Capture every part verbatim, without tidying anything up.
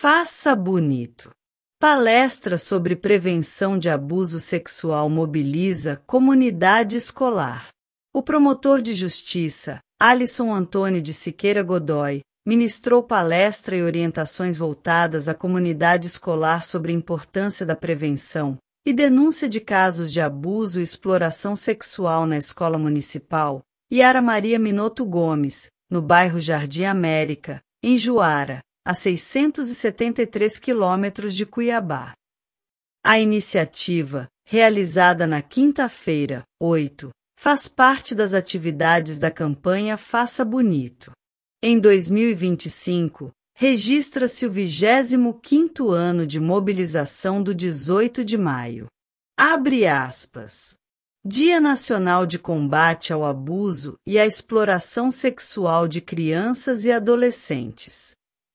Faça bonito. Palestra sobre prevenção de abuso sexual mobiliza comunidade escolar. O promotor de justiça, Alisson Antônio de Siqueira Godoy, ministrou palestra e orientações voltadas à comunidade escolar sobre a importância da prevenção e denúncia de casos de abuso e exploração sexual na Escola Municipal Yara Maria Minotto Gomes, no bairro Jardim América, em Juara, a seiscentos e setenta e três quilômetros de Cuiabá. A iniciativa, realizada na quinta-feira, oito, faz parte das atividades da campanha Faça Bonito. Em dois mil e vinte e cinco, registra-se o vigésimo quinto ano de mobilização do dezoito de maio. Abre aspas. Dia Nacional de Combate ao Abuso e à Exploração Sexual de Crianças e Adolescentes.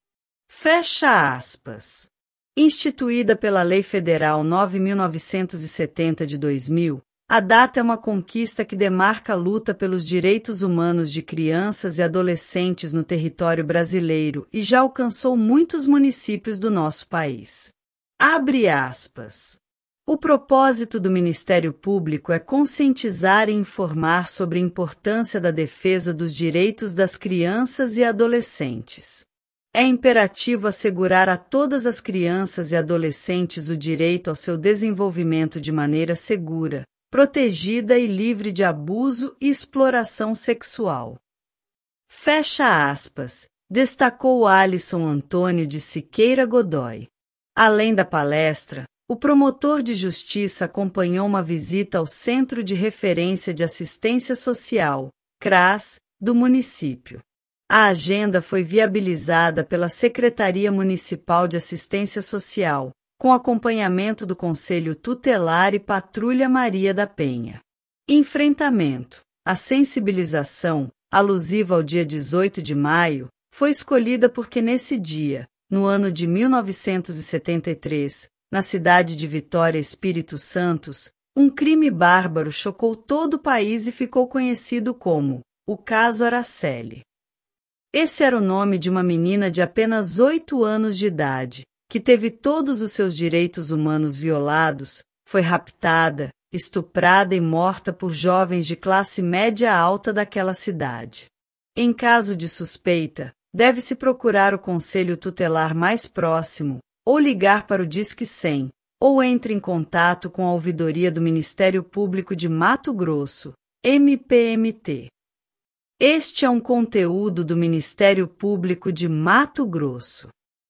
Fecha aspas. Instituída pela Lei Federal nove mil novecentos e setenta de dois mil, a data é uma conquista que demarca a luta pelos direitos humanos de crianças e adolescentes no território brasileiro e já alcançou muitos municípios do nosso país. Abre aspas. O propósito do Ministério Público é conscientizar e informar sobre a importância da defesa dos direitos das crianças e adolescentes. É imperativo assegurar a todas as crianças e adolescentes o direito ao seu desenvolvimento de maneira segura, protegida e livre de abuso e exploração sexual. Fecha aspas, destacou Alisson Antônio de Siqueira Godoy. Além da palestra, o promotor de justiça acompanhou uma visita ao Centro de Referência de Assistência Social, CRAS, do município. A agenda foi viabilizada pela Secretaria Municipal de Assistência Social, com acompanhamento do Conselho Tutelar e Patrulha Maria da Penha. Enfrentamento. A sensibilização, alusiva ao dia dezoito de maio, foi escolhida porque nesse dia, no ano de mil novecentos e setenta e três, na cidade de Vitória, Espírito Santo, um crime bárbaro chocou todo o país e ficou conhecido como o Caso Araceli. Esse era o nome de uma menina de apenas oito anos de idade, que teve todos os seus direitos humanos violados, foi raptada, estuprada e morta por jovens de classe média alta daquela cidade. Em caso de suspeita, deve-se procurar o conselho tutelar mais próximo, ou ligar para o Disque cem, ou entre em contato com a ouvidoria do Ministério Público de Mato Grosso, M P M T. Este é um conteúdo do Ministério Público de Mato Grosso.